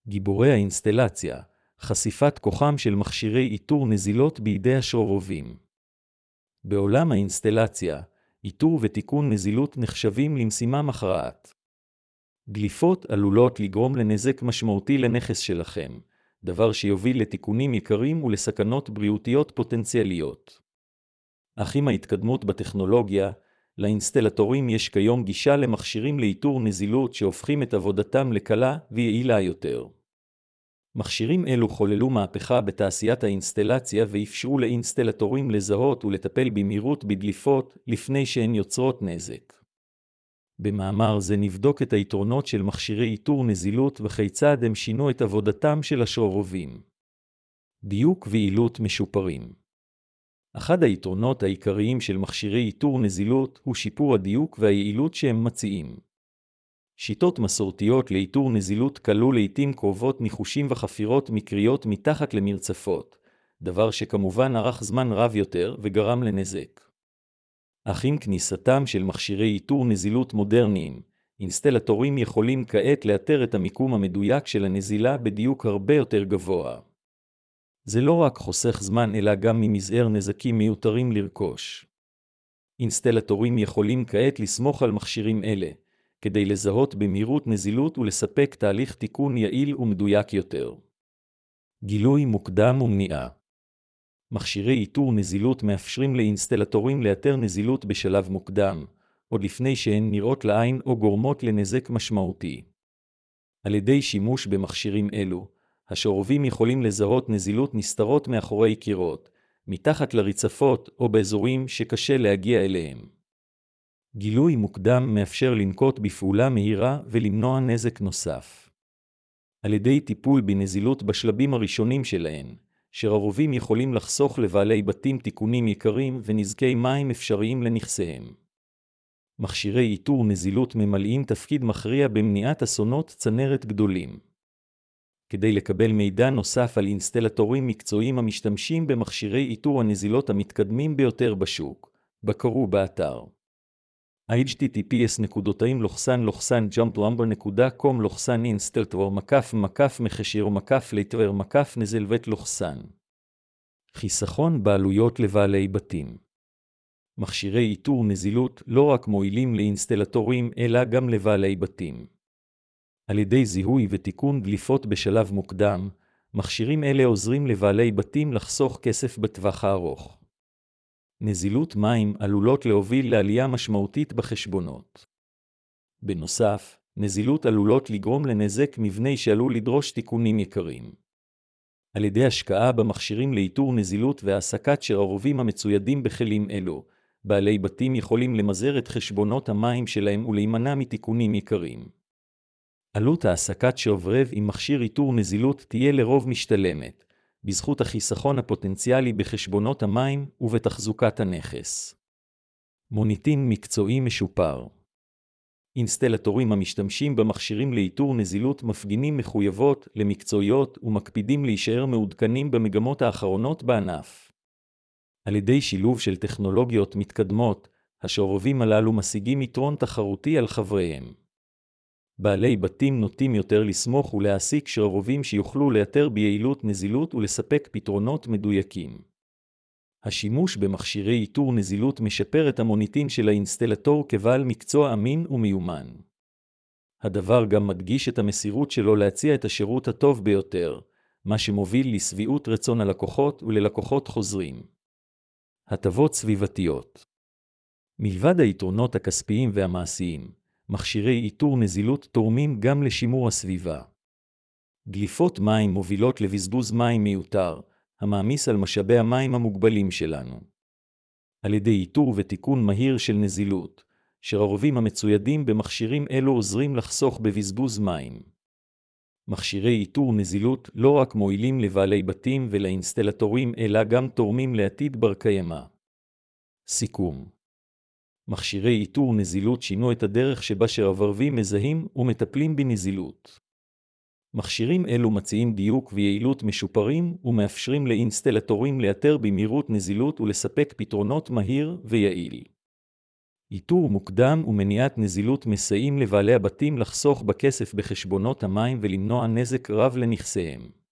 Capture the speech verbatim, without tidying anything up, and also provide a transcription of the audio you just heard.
גיבורי האינסטלציה, חשיפת כוחם של מכשירי איתור נזילות בידי השררובים. בעולם האינסטלציה, איתור ותיקון נזילות נחשבים למשימה מכרעת. דליפות עלולות לגרום לנזק משמעותי לנכס שלכם, דבר שיוביל לתיקונים יקרים ולסכנות בריאותיות פוטנציאליות. אך עם ההתקדמות בטכנולוגיה, לאינסטלטורים יש כיום גישה למכשירים לאיתור נזילות שהופכים את עבודתם לקלה ויעילה יותר. מכשירים אלו חוללו מהפכה בתעשיית האינסטלציה ואפשרו לאינסטלטורים לזהות ולטפל במהירות בדליפות לפני שהן יוצרות נזק. במאמר זה נבדוק את היתרונות של מכשירי איתור נזילות וכיצד הם שינו את עבודתם של השררובים. דיוק ויעילות משופרים. אחד היתרונות העיקריים של מכשירי איתור נזילות הוא שיפור הדיוק והיעילות שהם מציעים. שיטות מסורתיות לאיתור נזילות כללו לעתים קרובות ניחושים וחפירות מקריות מתחת למרצפות, דבר שכמובן ארך זמן רב יותר וגרם לנזק. אך עם כניסתם של מכשירי איתור נזילות מודרניים, אינסטלטורים יכולים כעת לאתר את המיקום המדויק של הנזילה בדיוק הרבה יותר גבוה. זה לא רק חוסך זמן אלא גם ממזער נזקים מיותרים לרכוש. אינסטלטורים יכולים כעת לסמוך על מכשירים אלה, כדי לזהות במהירות נזילות ולספק תהליך תיקון יעיל ומדויק יותר. גילוי מוקדם ומניעה. מכשירי איתור נזילות מאפשרים לאינסטלטורים לאתר נזילות בשלב מוקדם, עוד לפני שהן נראות לעין או גורמות לנזק משמעותי. על ידי שימוש במכשירים אלו, השררובים יכולים לזהות נזילות נסתרות מאחורי קירות, מתחת לרצפות או באזורים שקשה להגיע אליהם. גילוי מוקדם מאפשר לנקוט בפעולה מהירה ולמנוע נזק נוסף. על ידי טיפול בנזילות בשלבים הראשונים שלהן, שררובים יכולים לחסוך לבעלי בתים תיקונים יקרים ונזקי מים אפשריים לנכסיהם. מכשירי איתור נזילות ממלאים תפקיד מכריע במניעת אסונות צנרת גדולים. כדי לקבל מידע נוסף על אינסטלטורים מקצועיים המשתמשים במכשירי איתור הנזילות המתקדמים ביותר בשוק, בקרו באתר אייץ' טי טי פי אס נקודתיים לוחסן לוחסן ג'אמפלמבר נקודה קום לוחסן אינסטלטור מקף מקף מחשיר מקף ליטבר מקף נזלבט לוחסן. חיסכון בעלויות לבעלי בתים. מכשירי איתור נזילות לא רק מועילים לאינסטלטורים אלא גם לבעלי בתים. על ידי זיהוי ותיקון דליפות בשלב מוקדם, מכשירים אלה עוזרים לבעלי בתים לחסוך כסף בטווח הארוך. נזילות מים עלולות להוביל לעלייה משמעותית בחשבונות. בנוסף, נזילות עלולות לגרום לנזק מבני שעלול לדרוש תיקונים יקרים. על ידי השקעה במכשירים לאיתור נזילות והעסקת שררובים המצוידים בכלים אלו, בעלי בתים יכולים למזער את חשבונות המים שלהם ולהימנע מתיקונים יקרים. עלות העסקת שרברב עם מכשיר איתור נזילות תהיה לרוב משתלמת, בזכות החיסכון הפוטנציאלי בחשבונות המים ובתחזוקת הנכס. מוניטין מקצועי משופר. אינסטלטורים המשתמשים במכשירים לאיתור נזילות מפגינים מחויבות למקצועיות ומקפידים להישאר מעודכנים במגמות האחרונות בענף. על ידי שילוב של טכנולוגיות מתקדמות, השררובים הללו משיגים יתרון תחרותי על חבריהם. בעלי בתים נוטים יותר לסמוך ולהעסיק שררובים שיוכלו לאתר ביעילות נזילות ולספק פתרונות מדויקים. השימוש במכשירי איתור נזילות משפר את המוניטין של האינסטלטור כבעל מקצוע אמין ומיומן. הדבר גם מדגיש את המסירות שלו להציע את השירות הטוב ביותר, מה שמוביל לשביעות רצון הלקוחות וללקוחות חוזרים. הטבות סביבתיות. מלבד היתרונות הכספיים והמעשיים, מכשירי איתור נזילות תורמים גם לשימור הסביבה. דליפות מים מובילות לבזבוז מים מיותר, המעמיס על משאבי המים המוגבלים שלנו. על ידי איתור ותיקון מהיר של נזילות, שררובים המצוידים במכשירים אלו עוזרים לחסוך בבזבוז מים. מכשירי איתור נזילות לא רק מועילים לבעלי בתים ולאינסטלטורים אלא גם תורמים לעתיד בר קיימא. סיכום. מכשירי איתור נזילות שינו את הדרך שבה שרברבים מזהים ומטפלים בנזילות. מכשירים אלו מציעים דיוק ויעילות משופרים ומאפשרים לאינסטלטורים לאתר במהירות נזילות ולספק פתרונות מהיר ויעיל. איתור מוקדם ומניעת נזילות מסייעים לבעלי הבתים לחסוך בכסף בחשבונות המים ולמנוע נזק רב לנכסיהם.